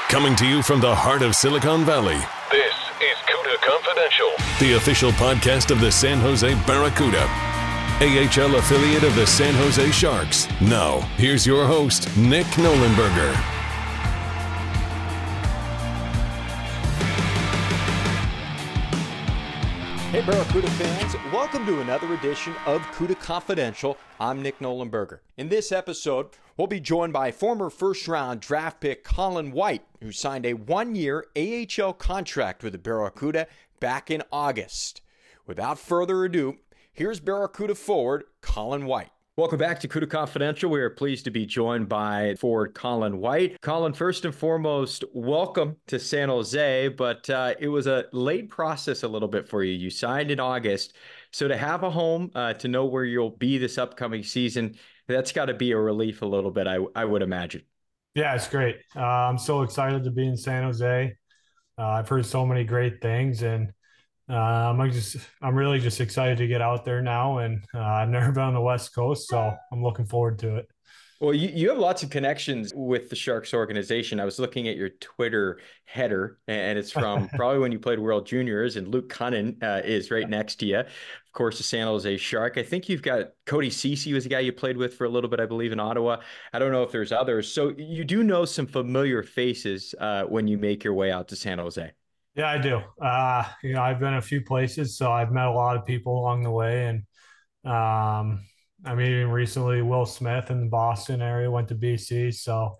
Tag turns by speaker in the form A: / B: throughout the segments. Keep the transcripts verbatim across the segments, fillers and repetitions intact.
A: Coming to you from the heart of Silicon Valley, this is CUDA Confidential, the official podcast of the San Jose Barracuda, A H L affiliate of the San Jose Sharks. Now, here's your host, Nick Nollenberger.
B: Hey Barracuda fans, welcome to another edition of CUDA Confidential. I'm Nick Nollenberger. In this episode, we'll be joined by former first-round draft pick Colin White, who signed a one-year A H L contract with the Barracuda back in August. Without further ado, here's Barracuda forward Colin White. Welcome back to CUDA Confidential. We are pleased to be joined by forward Colin White. Colin, first and foremost, welcome to San Jose, but uh, it was a late process a little bit for you. You signed in August, so to have a home, uh, to know where you'll be this upcoming season, that's got to be a relief a little bit, I, I would imagine.
C: Yeah, it's great. Uh, I'm so excited to be in San Jose. Uh, I've heard so many great things, and Um, I'm just, I'm really just excited to get out there now, and uh, I've never been on the West Coast, so I'm looking forward to it.
B: Well, you, you have lots of connections with the Sharks organization. I was looking at your Twitter header, and it's from probably when you played World Juniors, and Luke Cunnin uh, is right next to you. Of course, the San Jose Shark. I think you've got Cody Ceci was the guy you played with for a little bit, I believe, in Ottawa. I don't know if there's others. So you do know some familiar faces uh, when you make your way out to San Jose.
C: Yeah, I do. Uh, you know, I've been a few places, so I've met a lot of people along the way. And um, I mean, even recently, Will Smith in the Boston area went to B C. So,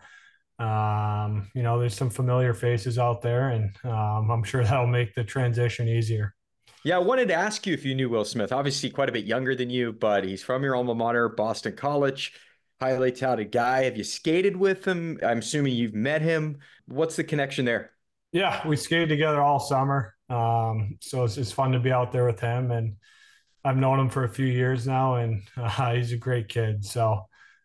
C: um, you know, there's some familiar faces out there, and um, I'm sure that'll make the transition easier.
B: Yeah, I wanted to ask you if you knew Will Smith. Obviously, quite a bit younger than you, but he's from your alma mater, Boston College. Highly touted guy. Have you skated with him? I'm assuming you've met him. What's the connection there?
C: Yeah, we skated together all summer. Um, so it's just fun to be out there with him. And I've known him for a few years now, and uh, he's a great kid. So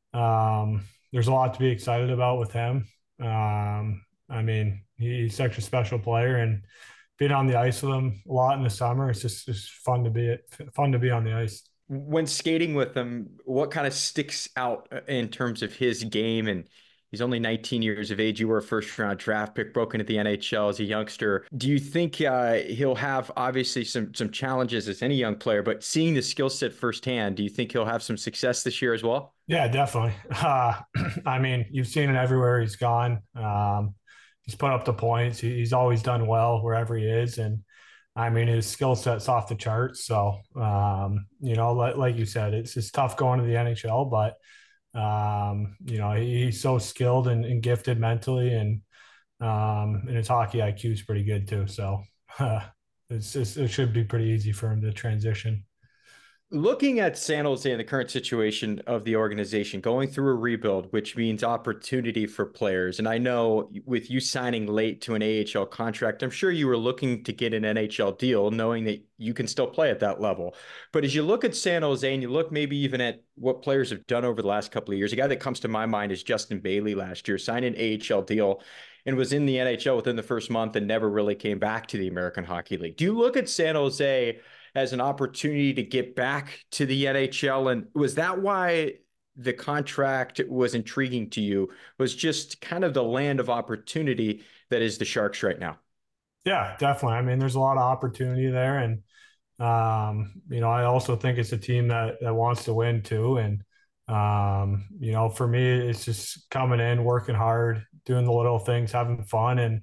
C: um, there's a lot to be excited about with him. Um, I mean, he's such a special player, and being on the ice with him a lot in the summer, it's just, just fun to be fun to be on the ice.
B: When skating with him, what kind of sticks out in terms of his game? And he's only nineteen years of age. You were a first-round draft pick, broke into the N H L as a youngster. Do you think uh, he'll have obviously some some challenges as any young player, but seeing the skill set firsthand, do you think he'll have some success this year as well?
C: Yeah, definitely. Uh, I mean, you've seen it everywhere he's gone. Um, he's put up the points. He, he's always done well wherever he is, and I mean, his skill set's off the charts. So, um, you know, like, like you said, it's it's tough going to the N H L, but Um, you know, he, he's so skilled and, and gifted mentally, and um, and his hockey I Q is pretty good too. So uh, it's just, it should be pretty easy for him to transition.
B: Looking at San Jose and the current situation of the organization, going through a rebuild, which means opportunity for players. And I know with you signing late to an A H L contract, I'm sure you were looking to get an N H L deal, knowing that you can still play at that level. But as you look at San Jose and you look maybe even at what players have done over the last couple of years, a guy that comes to my mind is Justin Bailey last year, signed an A H L deal and was in the N H L within the first month and never really came back to the American Hockey League. Do you look at San Jose as an opportunity to get back to the N H L? And was that why the contract was intriguing to you, was just kind of the land of opportunity that is the Sharks right now?
C: Yeah, definitely. I mean, there's a lot of opportunity there. And, um, you know, I also think it's a team that, that wants to win too. And, um, you know, for me, it's just coming in, working hard, doing the little things, having fun. And,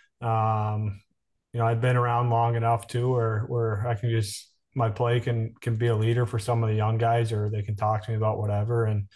C: um, you know, I've been around long enough too, where, where I can just, my play can, can be a leader for some of the young guys, or they can talk to me about whatever. And,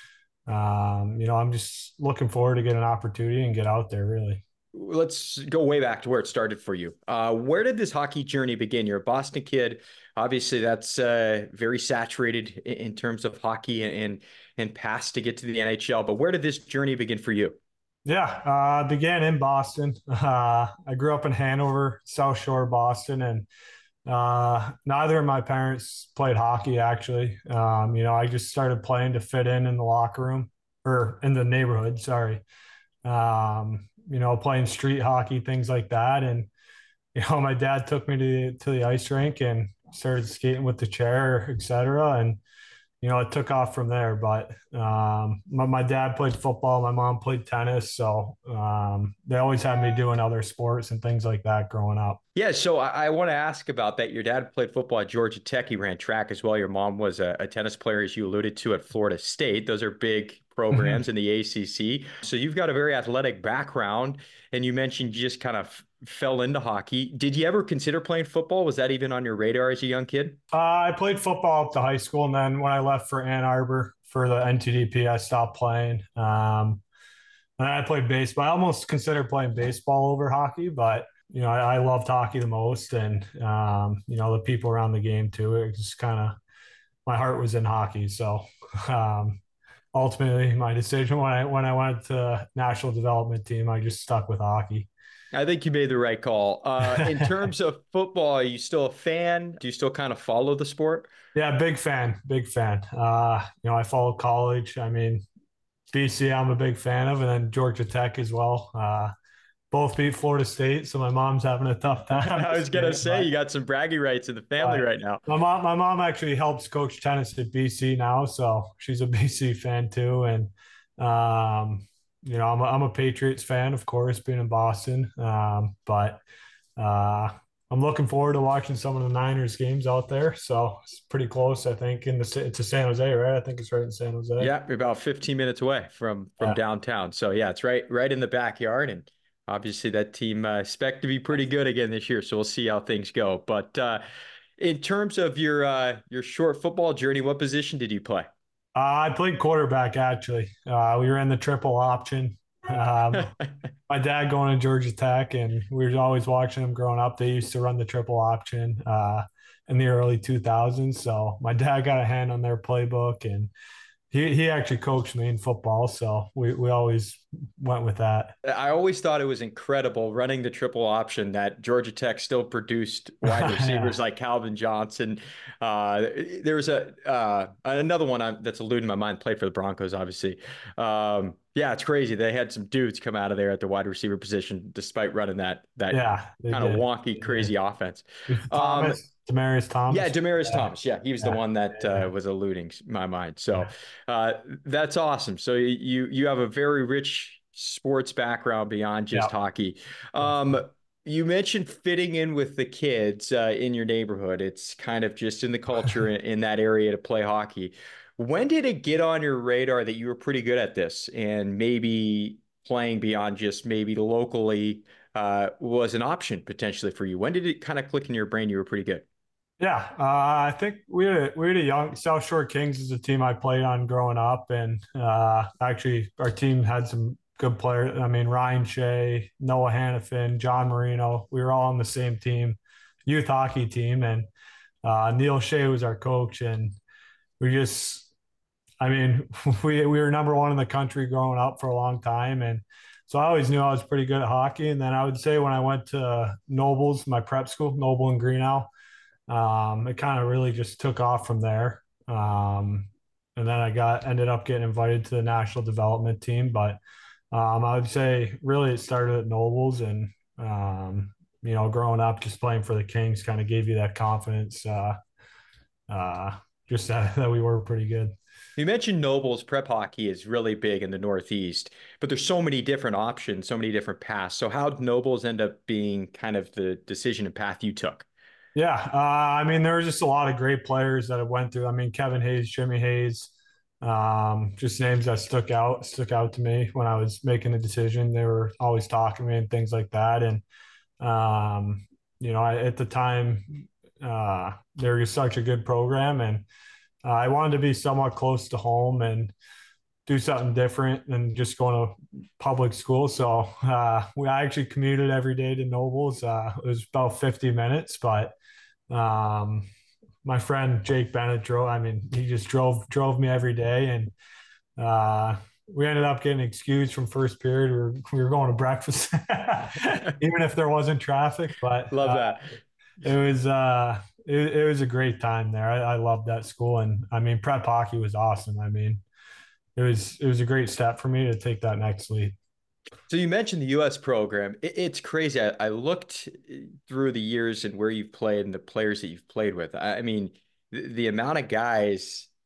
C: um, you know, I'm just looking forward to get an opportunity and get out there really.
B: Let's go way back to where it started for you. Uh, where did this hockey journey begin? You're a Boston kid. Obviously that's uh, very saturated in, in terms of hockey and, and, and past to get to the N H L, but where did this journey begin for you?
C: Yeah, I uh, began in Boston. Uh, I grew up in Hanover, South Shore, Boston, and uh, neither of my parents played hockey, actually. Um, you know, I just started playing to fit in in the locker room, or in the neighborhood, sorry. Um, you know, playing street hockey, things like that. And, you know, my dad took me to, to the ice rink and started skating with the chair, et cetera. And, you know, it took off from there. But um, my, my dad played football, my mom played tennis. So um, they always had me doing other sports and things like that growing up.
B: Yeah, so I, I want to ask about that. Your dad played football at Georgia Tech. He ran track as well. Your mom was a, a tennis player, as you alluded to, at Florida State. Those are big programs in the A C C. So you've got a very athletic background, and you mentioned you just kind of fell into hockey. Did you ever consider playing football? Was that even on your radar as a young kid?
C: Uh, I played football up to high school, and then when I left for Ann Arbor for the N T D P, I stopped playing. Um, and I played baseball. I almost considered playing baseball over hockey, but you know, I, I loved hockey the most, and um, you know, the people around the game too. It just kind of, my heart was in hockey. So um, ultimately, my decision when I when I went to national development team, I just stuck with hockey.
B: I think you made the right call. Uh, in terms of football, are you still a fan? Do you still kind of follow the sport?
C: Yeah, big fan, big fan. Uh, you know, I followed college. I mean, B C, I'm a big fan of, and then Georgia Tech as well. Uh, both beat Florida State, so my mom's having a tough time.
B: I was gonna say but, you got some bragging rights in the family right now.
C: My mom, my mom actually helps coach tennis at B C now, so she's a B C fan too. And um, you know, I'm a, I'm a Patriots fan, of course, being in Boston. Um, but uh, I'm looking forward to watching some of the Niners games out there. So it's pretty close, I think. In the it's a San Jose, right? I think it's right in San Jose.
B: Yeah, about fifteen minutes away from from yeah. downtown. So yeah, it's right right in the backyard. And obviously that team uh, expect to be pretty good again this year. So we'll see how things go. But uh, in terms of your uh, your short football journey, what position did you play?
C: Uh, I played quarterback, actually. Uh, we were in the triple option. Um, my dad going to Georgia Tech, and we were always watching them growing up. They used to run the triple option uh, in the early two thousands. So my dad got a hand on their playbook, and he, he actually coached me in football. So we, we always went with that.
B: I always thought it was incredible running the triple option that Georgia Tech still produced wide receivers yeah. like Calvin Johnson. Uh, there was a uh, another one that's eluding my mind, played for the Broncos, obviously. Um, yeah, it's crazy. They had some dudes come out of there at the wide receiver position, despite running that that
C: yeah,
B: kind of wonky, crazy offense.
C: Thomas, um, Demaryius Thomas.
B: Yeah, Demaryius yeah. Thomas. Yeah, he was yeah. the one that uh, was eluding my mind. So uh, that's awesome. So you you have a very rich sports background beyond just yeah. hockey. Um, you mentioned fitting in with the kids uh, in your neighborhood. It's kind of just in the culture in, in that area to play hockey. When did it get on your radar that you were pretty good at this, and maybe playing beyond just maybe locally uh, was an option potentially for you? When did it kind of click in your brain you were pretty good?
C: Yeah, uh, I think we had a, we had a young South Shore Kings is a team I played on growing up, and uh, actually our team had some good players. I mean, Ryan Shea, Noah Hannafin, John Marino. We were all on the same team, youth hockey team, and uh, Neil Shea was our coach, and we just. I mean, we we were number one in the country growing up for a long time, and so I always knew I was pretty good at hockey. And then I would say when I went to Nobles, my prep school, Noble and Greenough, um, it kind of really just took off from there. Um, and then I got ended up getting invited to the national development team. But um, I would say really it started at Nobles, and um, you know, growing up just playing for the Kings kind of gave you that confidence, uh, uh, just that, that we were pretty good.
B: You mentioned Nobles. Prep hockey is really big in the Northeast, but there's so many different options, so many different paths. So how did Nobles end up being kind of the decision and path you took?
C: Yeah, uh, I mean, there were just a lot of great players that have went through. I mean, Kevin Hayes, Jimmy Hayes, um, just names that stuck out, stuck out to me when I was making the decision. They were always talking to me and things like that. And, um, you know, I, at the time, uh, they were just such a good program, and Uh, I wanted to be somewhat close to home and do something different than just going to public school. So uh, we I actually commuted every day to Nobles. Uh, it was about fifty minutes, but um, my friend Jake Bennett drove. I mean, he just drove drove me every day, and uh, we ended up getting excused from first period. We were, we were going to breakfast, even if there wasn't traffic. But
B: love
C: uh,
B: that.
C: It was. Uh, It, it was a great time there. I, I loved that school, and I mean, prep hockey was awesome. I mean, it was it was a great step for me to take that next leap.
B: So you mentioned the U S program. It, it's crazy. I, I looked through the years and where you've played and the players that you've played with. I, I mean, the, the amount of guys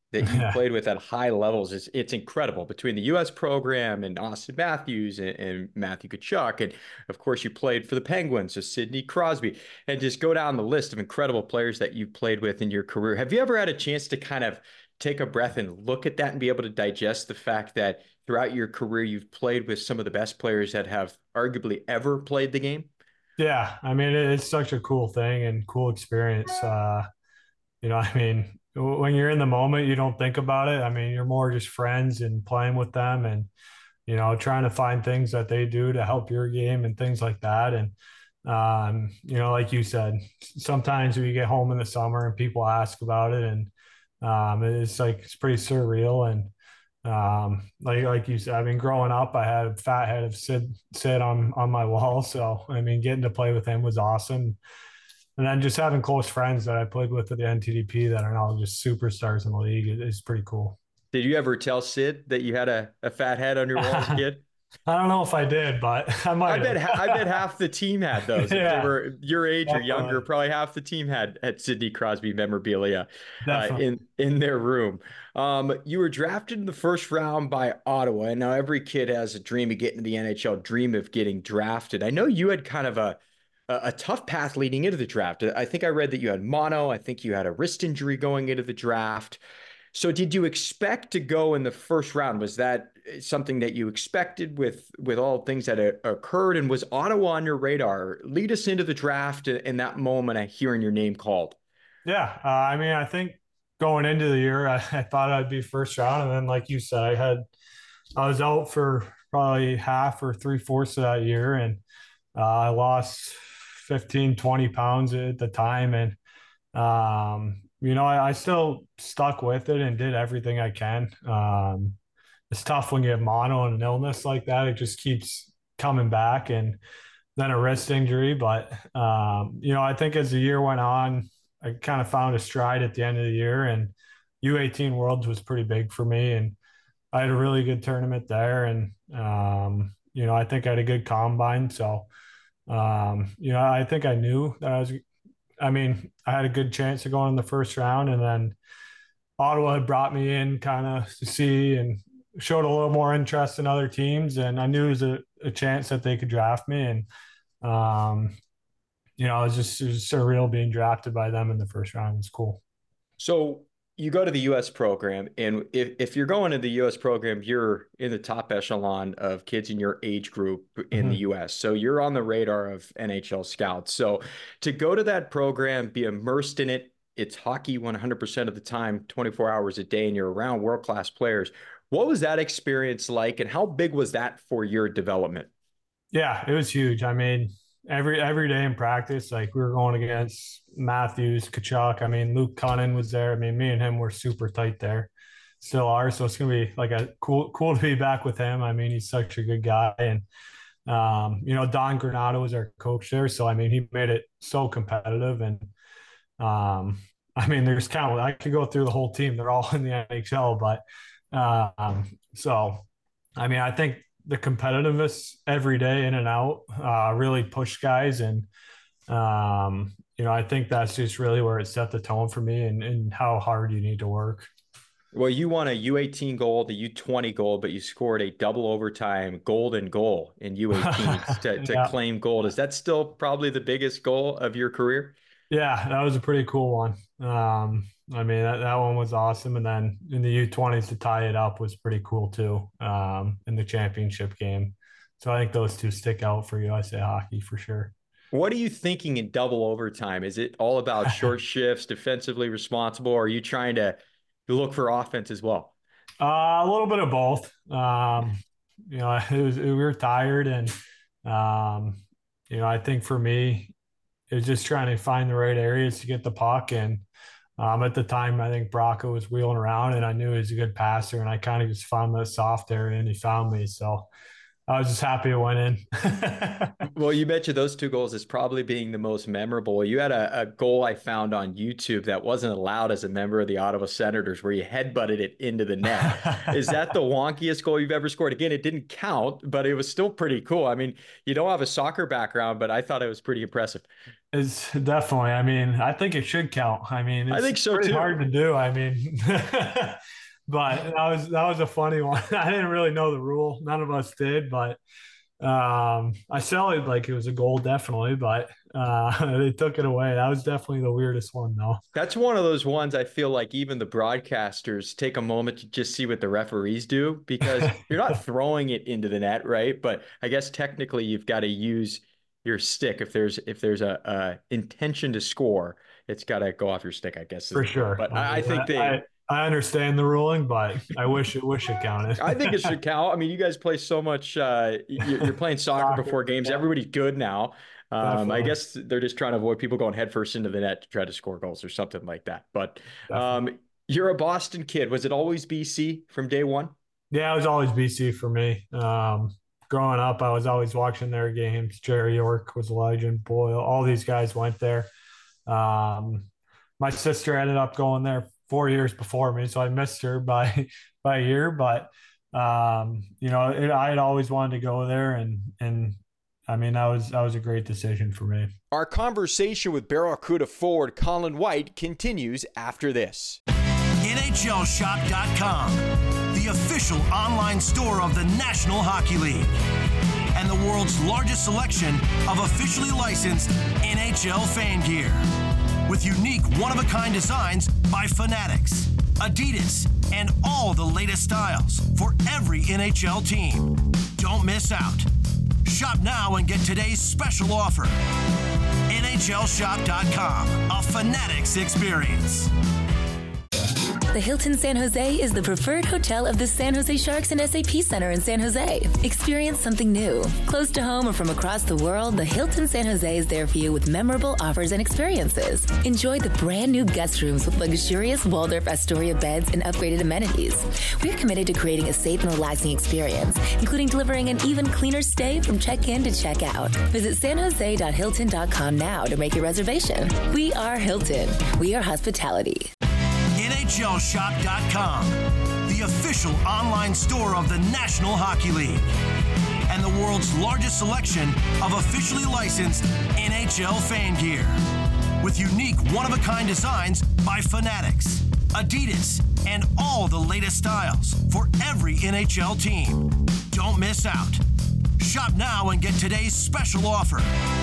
B: that you
C: Yeah.
B: played with at high levels is it's incredible between the U S program and Austin Matthews and, and Matthew Tkachuk. And of course, you played for the Penguins, so Sidney Crosby, and just go down the list of incredible players that you've played with in your career. Have you ever had a chance to kind of take a breath and look at that and be able to digest the fact that throughout your career, you've played with some of the best players that have arguably ever played the game?
C: Yeah. I mean, it's such a cool thing and cool experience. Uh, you know, I mean, when you're in the moment, you don't think about it. I mean, you're more just friends and playing with them and, you know, trying to find things that they do to help your game and things like that. And, um, you know, like you said, sometimes we get home in the summer and people ask about it, and um, it's like, it's pretty surreal. And um, like, like you said, I mean, growing up, I had a fat head of Sid, Sid on, on my wall. So, I mean, getting to play with him was awesome. And then just having close friends that I played with at the N T D P that are now just superstars in the league is pretty cool.
B: Did you ever tell Sid that you had a, a fat head on your wall as a kid?
C: I don't know if I did, but I might.
B: I bet
C: have.
B: I bet half the team had those.
C: Yeah,
B: if they were your age or
C: definitely.
B: younger, probably half the team had had Sidney Crosby memorabilia uh,
C: Definitely.
B: in in their room. Um, you were drafted in the first round by Ottawa, and now every kid has a dream of getting to the N H L, dream of getting drafted. I know you had kind of a a, a tough path leading into the draft. I think I read that you had mono. I think you had a wrist injury going into the draft. So did you expect to go in the first round? Was that something that you expected with with all things that uh, occurred? And was Ottawa on your radar? Lead us into the draft in that moment of hearing your name called.
C: Yeah, uh, I mean, I think going into the year, I, I thought I'd be first round, and then, like you said, I had I was out for probably half or three fourths of that year, and uh, I lost fifteen, twenty pounds at the time, and um, you know, I, I still stuck with it and did everything I can. Um, it's tough when you have mono and an illness like that. It just keeps coming back, and then a wrist injury. But, um, you know, I think as the year went on, I kind of found a stride at the end of the year, and U eighteen Worlds was pretty big for me. And I had a really good tournament there. And, um, you know, I think I had a good combine. So, um, you know, I think I knew that I was, I mean, I had a good chance of going in the first round. And then Ottawa had brought me in kind of to see and showed a little more interest in other teams. And I knew it was a, a chance that they could draft me. And, um, you know, it was just it was surreal being drafted by them in the first round. It was cool.
B: So you go to the U S program, and if, if you're going to the U S program, you're in the top echelon of kids in your age group in mm-hmm. the U S. So you're on the radar of N H L scouts. So to go to that program, be immersed in it, it's hockey one hundred percent of the time, twenty-four hours a day, and you're around world-class players. What was that experience like, and how big was that for your development?
C: Yeah, it was huge. I mean, every every day in practice, like we were going against Matthews, Tkachuk. I mean, Luke Cunnin was there. I mean, me and him were super tight there, still are. So it's gonna be like a cool cool to be back with him. I mean, he's such a good guy, and um, you know, Don Granato was our coach there. So I mean, he made it so competitive, and um, I mean, there's kind of I could go through the whole team. They're all in the N H L, but um, so I mean, I think the competitiveness every day in and out uh, really pushed guys. And, um, you know, I think that's just really where it set the tone for me, and, and how hard you need to work.
B: Well, you won a U eighteen goal, the U twenty goal, but you scored a double overtime golden goal in U eighteen to, to yeah. claim gold. Is that still probably the biggest goal of your career?
C: Yeah, that was a pretty cool one. Um, I mean, that, that one was awesome. And then in the U twenties to tie it up was pretty cool too, um, in the championship game. So I think those two stick out for U S A Hockey for sure.
B: What are you thinking in double overtime? Is it all about short shifts, defensively responsible, or are you trying to look for offense as well?
C: Uh, a little bit of both. Um, you know, it was, we were tired, and, um, you know, I think for me, it was just trying to find the right areas to get the puck. And um, at the time, I think Braca was wheeling around, and I knew he was a good passer, and I kind of just found the soft area, and he found me. So I was just happy to win in.
B: Well, you mentioned those two goals as probably being the most memorable. You had a, a goal I found on YouTube that wasn't allowed as a member of the Ottawa Senators, where you headbutted it into the net. Is that the wonkiest goal you've ever scored? Again, it didn't count, but it was still pretty cool. I mean, you don't have a soccer background, but I thought it was pretty impressive.
C: It's definitely, I mean, I think it should count. I mean, it's
B: I think so
C: pretty
B: too.
C: hard to do. I mean, but that was, that was a funny one. I didn't really know the rule. None of us did, but um, I saw it like it was a goal, definitely, but uh, they took it away. That was definitely the weirdest one, though.
B: That's one of those ones I feel like even the broadcasters take a moment to just see what the referees do, because you're not throwing it into the net, right? But I guess technically you've got to use your stick. If there's if there's a, a intention to score, it's got to go off your stick, I guess.
C: For sure.
B: But I, I think they.
C: I, I understand the ruling, but I wish it wish it counted.
B: I think it should count. I mean, you guys play so much. Uh, you're playing soccer, soccer before games. Yeah. Everybody's good now. Um, I guess they're just trying to avoid people going headfirst into the net to try to score goals or something like that. But um, you're a Boston kid. Was it always B C from day one?
C: Yeah, it was always B C for me. Um, growing up, I was always watching their games. Jerry York was a legend. Boyle, all these guys went there. Um, my sister ended up going there four years before me, so I missed her by by a year. But um, you know, it, I had always wanted to go there, and and I mean, that was that was a great decision for me.
B: Our conversation with Barracuda forward Colin White continues after this.
D: N H L shop dot com, the official online store of the National Hockey League, and the world's largest selection of officially licensed N H L fan gear. With unique one-of-a-kind designs by Fanatics, Adidas, and all the latest styles for every N H L team. Don't miss out. Shop now and get today's special offer. N H L shop dot com, a Fanatics experience.
E: The Hilton San Jose is the preferred hotel of the San Jose Sharks and S A P Center in San Jose. Experience something new. Close to home or from across the world, the Hilton San Jose is there for you with memorable offers and experiences. Enjoy the brand new guest rooms with luxurious Waldorf Astoria beds and upgraded amenities. We're committed to creating a safe and relaxing experience, including delivering an even cleaner stay from check-in to check-out. Visit san jose dot hilton dot com now to make your reservation. We are Hilton. We are hospitality.
D: N H L shop dot com, the official online store of the National Hockey League, and the world's largest selection of officially licensed N H L fan gear. With unique one-of-a-kind designs by Fanatics, Adidas, and all the latest styles for every N H L team. Don't miss out. Shop now and get today's special offer.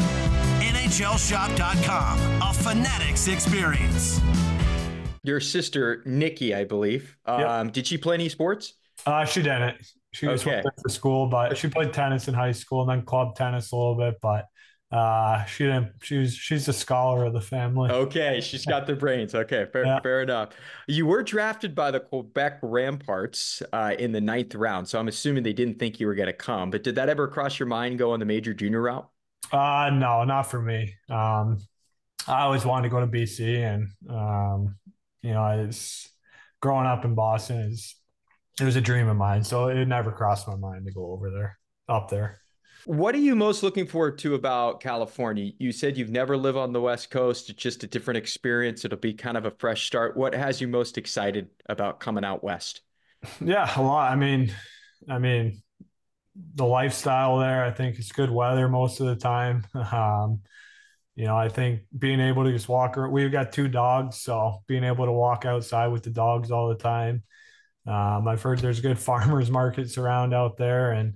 D: N H L shop dot com, a Fanatics experience.
B: Your sister, Nikki, I believe. Um, yep. Did she play any sports?
C: Uh, she didn't. She just
B: okay.
C: went for school, but she played tennis in high school and then club tennis a little bit. But uh, she didn't. She was. She's a scholar of the family.
B: Okay, she's got the brains. Okay, fair, yeah. fair enough. You were drafted by the Quebec Ramparts uh, in the ninth round, so I'm assuming they didn't think you were going to come. But did that ever cross your mind, go on the major junior route?
C: Uh, no, not for me. Um, I always wanted to go to B C, and um, you know, it's growing up in Boston is it was a dream of mine. So it never crossed my mind to go over there, up there.
B: What are you most looking forward to about California? You said you've never lived on the West Coast. It's just a different experience. It'll be kind of a fresh start. What has you most excited about coming out West?
C: Yeah, a lot. I mean, I mean, the lifestyle there, I think it's good weather most of the time. Um, You know, I think being able to just walk around, we've got two dogs, so being able to walk outside with the dogs all the time. Um, I've heard there's good farmers markets around out there, and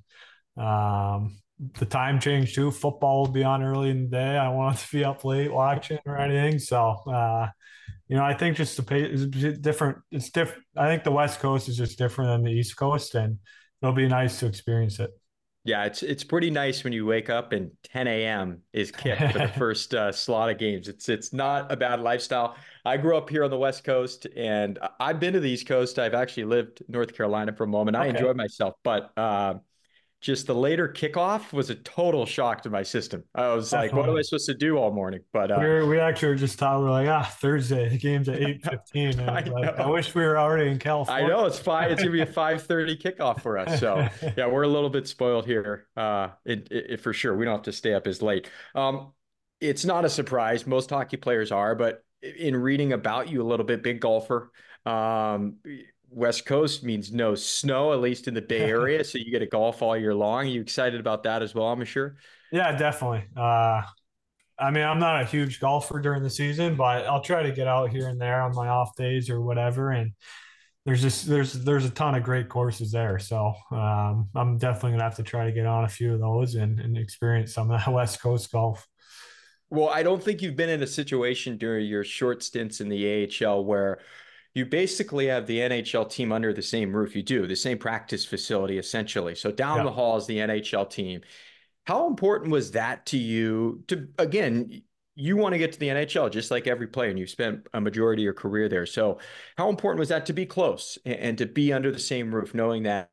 C: um, the time change too. Football will be on early in the day. I don't want to be up late watching or anything. So, uh, you know, I think just the pace is different. It's different. I think the West Coast is just different than the East Coast, and it'll be nice to experience it.
B: Yeah, it's it's pretty nice when you wake up and ten a.m. is kicked for the first uh, slot of games. It's it's not a bad lifestyle. I grew up here on the West Coast, and I've been to the East Coast. I've actually lived in North Carolina for a moment. I okay. enjoyed myself, but uh, just the later kickoff was a total shock to my system. I was
C: Definitely.
B: like, what am I supposed to do all morning? But uh,
C: we were, we actually were just talking, we're like, ah, Thursday, the game's at eight fifteen. And I, like, I wish we were already in California.
B: I know it's five. It's gonna be a five thirty kickoff for us. So yeah, we're a little bit spoiled here. Uh, it, it, for sure. We don't have to stay up as late. Um, it's not a surprise. Most hockey players are, but in reading about you a little bit, big golfer. Um, West Coast means no snow, at least in the Bay Area. So you get to golf all year long. Are you excited about that as well, I'm sure?
C: Yeah, definitely. Uh, I mean, I'm not a huge golfer during the season, but I'll try to get out here and there on my off days or whatever. And there's just, there's, there's a ton of great courses there. So um, I'm definitely going to have to try to get on a few of those and, and experience some of that West Coast golf.
B: Well, I don't think you've been in a situation during your short stints in the A H L where you basically have the N H L team under the same roof. You do the same practice facility, essentially. So down yeah. the hall is the N H L team. How important was that to you to, again, you want to get to the N H L just like every player, and you've spent a majority of your career there. So how important was that to be close and, and to be under the same roof, knowing that,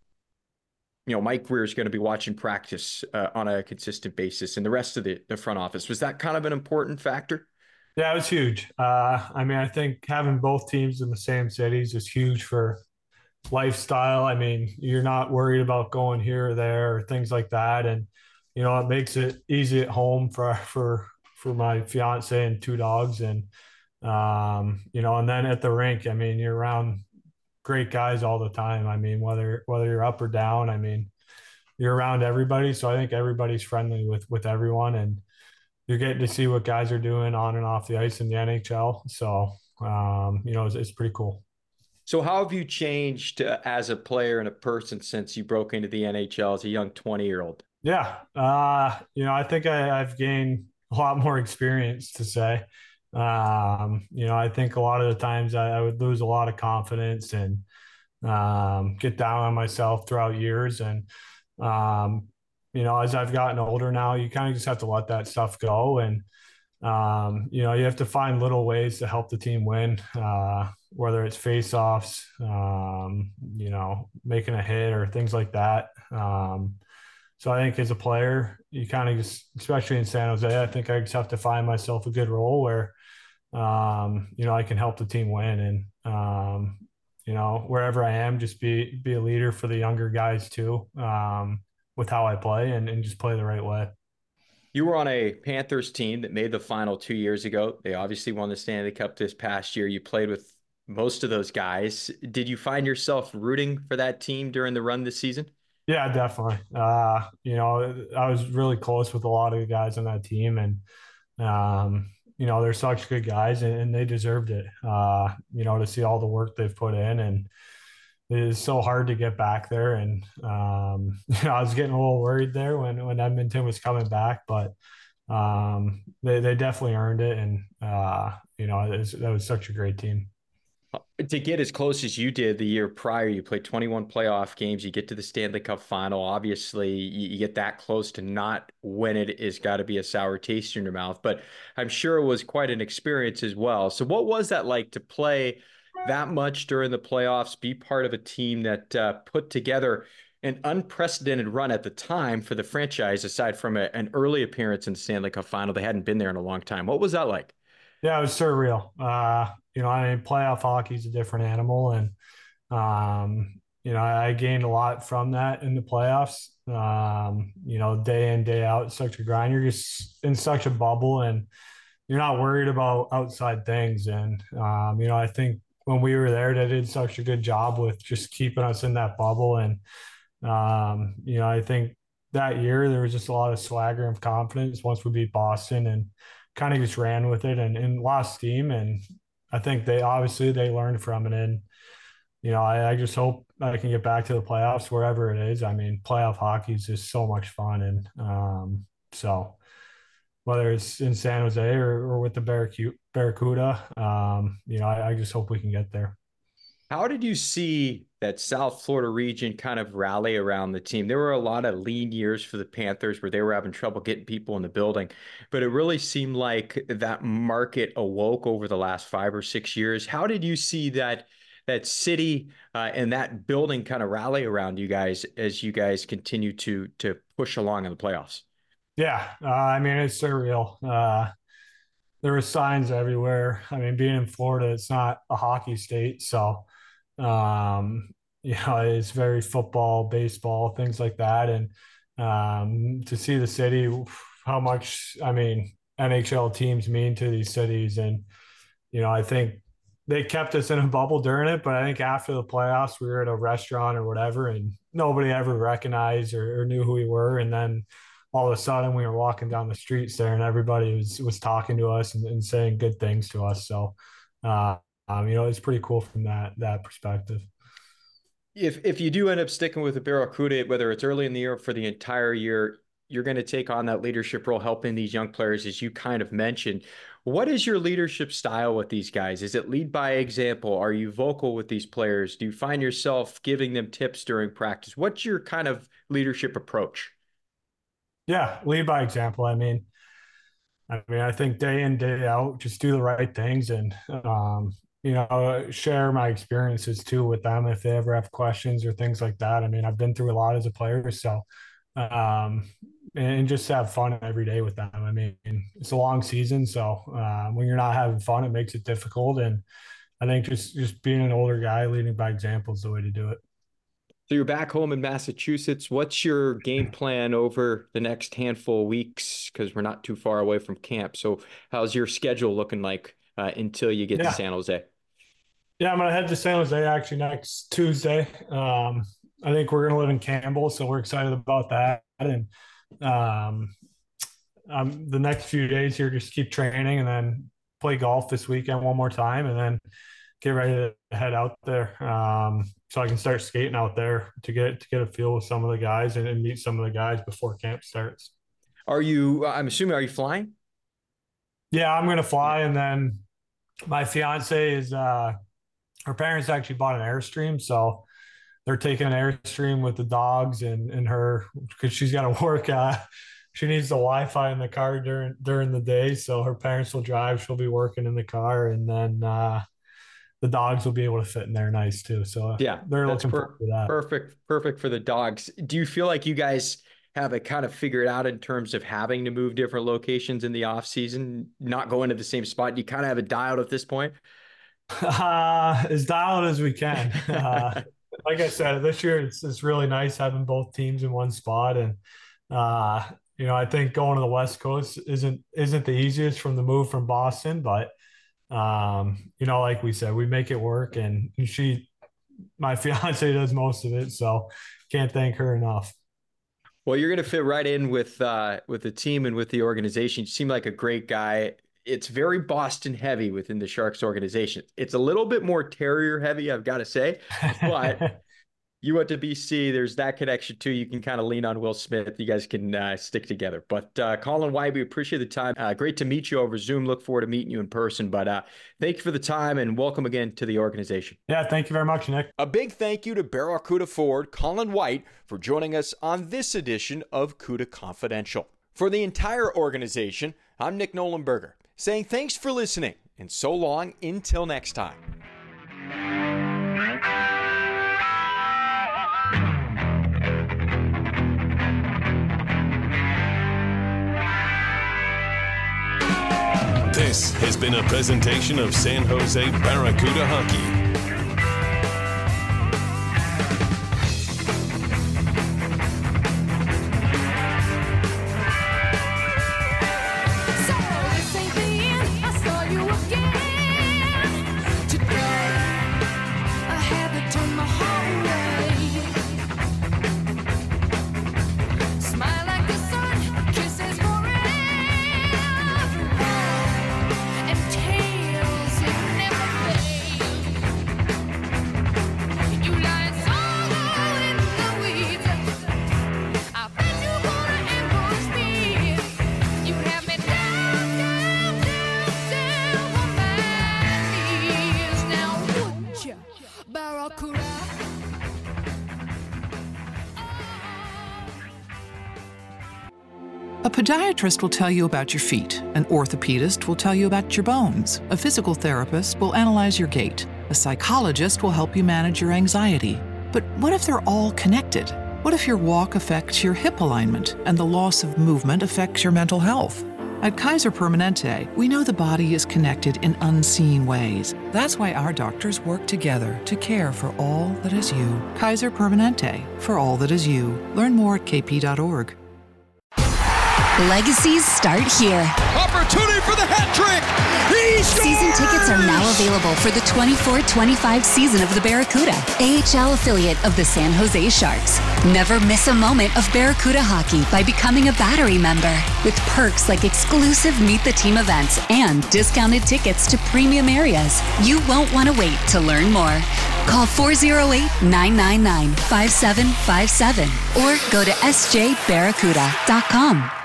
B: you know, Mike Grier is going to be watching practice uh, on a consistent basis and the rest of the, the front office? Was that kind of an important factor?
C: Yeah, it was huge. Uh, I mean, I think having both teams in the same cities is huge for lifestyle. I mean, you're not worried about going here or there or things like that. And, you know, it makes it easy at home for, for, for my fiance and two dogs. And, um, you know, and then at the rink, I mean, you're around great guys all the time. I mean, whether, whether you're up or down, I mean, you're around everybody. So I think everybody's friendly with, with everyone, and you're getting to see what guys are doing on and off the ice in the N H L. So, um, you know, it's, it's pretty cool.
B: So how have you changed uh, as a player and a person since you broke into the N H L as a young twenty year old?
C: Yeah. Uh, you know, I think I, I've gained a lot more experience, to say. Um, you know, I think a lot of the times I, I would lose a lot of confidence and um, get down on myself throughout years. And, um, you know, as I've gotten older now, you kind of just have to let that stuff go. And, um, you know, you have to find little ways to help the team win, uh, whether it's face-offs, um, you know, making a hit or things like that. Um, so I think as a player, you kind of just, especially in San Jose, I think I just have to find myself a good role where, um, you know, I can help the team win. And, um, you know, wherever I am, just be, be a leader for the younger guys too, um, with how I play and, and just play the right way.
B: You were on a Panthers team that made the final two years ago. They obviously won the Stanley Cup this past year. You played with most of those guys. Did you find yourself rooting for that team during the run this season?
C: Yeah, definitely. Uh, you know, I was really close with a lot of the guys on that team, and, um, you know, they're such good guys, and, and they deserved it, uh, you know, to see all the work they've put in. And it is so hard to get back there. And, um, you know, I was getting a little worried there when, when Edmonton was coming back, but um, they, they definitely earned it. And, uh, you know, it was, that was such a great team.
B: To get as close as you did the year prior, you played twenty-one playoff games. You get to the Stanley Cup final. Obviously, you, you get that close to not win it is got to be a sour taste in your mouth. But I'm sure it was quite an experience as well. So what was that like to play that much during the playoffs, be part of a team that uh, put together an unprecedented run at the time for the franchise, aside from a, an early appearance in the Stanley Cup final? They hadn't been there in a long time. What was that like?
C: Yeah, it was surreal. Uh, you know, I mean, playoff hockey is a different animal. And, um, you know, I, I gained a lot from that in the playoffs. Um, you know, day in, day out, such a grind. You're just in such a bubble, and you're not worried about outside things. And, um, you know, I think when we were there, they did such a good job with just keeping us in that bubble. And, um, you know, I think that year there was just a lot of swagger and confidence once we beat Boston, and kind of just ran with it and, and lost steam. And I think they obviously they learned from it. And, you know, I, I just hope I can get back to the playoffs wherever it is. I mean, playoff hockey is just so much fun. And um, so whether it's in San Jose or, or with the Barracuda, um, you know, I, I just hope we can get there.
B: How did you see that South Florida region kind of rally around the team? There were a lot of lean years for the Panthers where they were having trouble getting people in the building, but it really seemed like that market awoke over the last five or six years. How did you see that that city uh, and that building kind of rally around you guys as you guys continue to to push along in the playoffs?
C: Yeah, uh, I mean, it's surreal. Uh, there were signs everywhere. I mean, being in Florida, it's not a hockey state, so um, you know, it's very football, baseball, things like that, and um, to see the city, how much, I mean, N H L teams mean to these cities, and you know, I think they kept us in a bubble during it, but I think after the playoffs, we were at a restaurant or whatever, and nobody ever recognized or, or knew who we were, and then all of a sudden we were walking down the streets there and everybody was was talking to us and, and saying good things to us. So, uh, um, you know, it's pretty cool from that that perspective.
B: If if you do end up sticking with the Barracuda, whether it's early in the year or for the entire year, you're going to take on that leadership role, helping these young players, as you kind of mentioned. What is your leadership style with these guys? Is it lead by example? Are you vocal with these players? Do you find yourself giving them tips during practice? What's your kind of leadership approach?
C: Yeah, lead by example. I mean, I mean, I think day in, day out, just do the right things and, um, you know, share my experiences too with them if they ever have questions or things like that. I mean, I've been through a lot as a player, so, um, and just have fun every day with them. I mean, it's a long season, so uh, when you're not having fun, it makes it difficult. And I think just, just being an older guy, leading by example is the way to do it.
B: So you're back home in Massachusetts. What's your game plan over the next handful of weeks? Because we're not too far away from camp. So how's your schedule looking like uh, until you get yeah. to San Jose?
C: Yeah, I'm going to head to San Jose actually next Tuesday. Um, I think we're going to live in Campbell, so we're excited about that. And um, um, the next few days here, just keep training and then play golf this weekend one more time and then get ready to head out there. Um, so I can start skating out there to get to get a feel with some of the guys and, and meet some of the guys before camp starts.
B: Are you, I'm assuming, are you flying?
C: Yeah, I'm going to fly. And then my fiance is, uh, her parents actually bought an Airstream. So they're taking an Airstream with the dogs and, and her, because she's got to work. Uh, she needs the Wi-Fi in the car during, during the day. So her parents will drive. She'll be working in the car. And then, uh, the dogs will be able to fit in there nice too. So
B: yeah,
C: they're looking
B: per-
C: forward to that.
B: Perfect. Perfect for the dogs. Do you feel like you guys have it kind of figured out in terms of having to move different locations in the off season, not going to the same spot? Do you kind of have it dialed at this point?
C: Uh, as dialed as we can. Uh, like I said, this year it's, it's really nice having both teams in one spot. And, uh, you know, I think going to the West Coast isn't, isn't the easiest from the move from Boston, but um you know, like we said, we make it work, and she my fiance does most of it, so can't thank her enough.
B: Well, you're going to fit right in with uh with the team and with the organization. You seem like a great guy. It's very Boston heavy within the Sharks organization. It's a little bit more Terrier heavy, I've got to say, but you went to B C. There's that connection too. You can kind of lean on Will Smith. You guys can uh, stick together. But uh, Colin White, we appreciate the time. Uh, great to meet you over Zoom. Look forward to meeting you in person. But uh, thank you for the time and welcome again to the organization.
C: Yeah, thank you very much, Nick.
B: A big thank you to Barracuda forward Colin White for joining us on this edition of CUDA Confidential. For the entire organization, I'm Nick Nolenberger, saying thanks for listening and so long until next time.
A: This has been a presentation of San Jose Barracuda Hockey.
F: A podiatrist will tell you about your feet. An orthopedist will tell you about your bones. A physical therapist will analyze your gait. A psychologist will help you manage your anxiety. But what if they're all connected? What if your walk affects your hip alignment and the loss of movement affects your mental health? At Kaiser Permanente, we know the body is connected in unseen ways. That's why our doctors work together to care for all that is you. Kaiser Permanente, for all that is you. Learn more at k p dot org.
G: Legacies start here.
H: Opportunity for the hat trick. He
G: Season tickets are now available for the twenty-four twenty-five season of the Barracuda, A H L affiliate of the San Jose Sharks. Never miss a moment of Barracuda hockey by becoming a Battery member. With perks like exclusive Meet the Team events and discounted tickets to premium areas. You won't want to wait to learn more. Call four oh eight, nine nine nine, five seven five seven or go to s j barracuda dot com.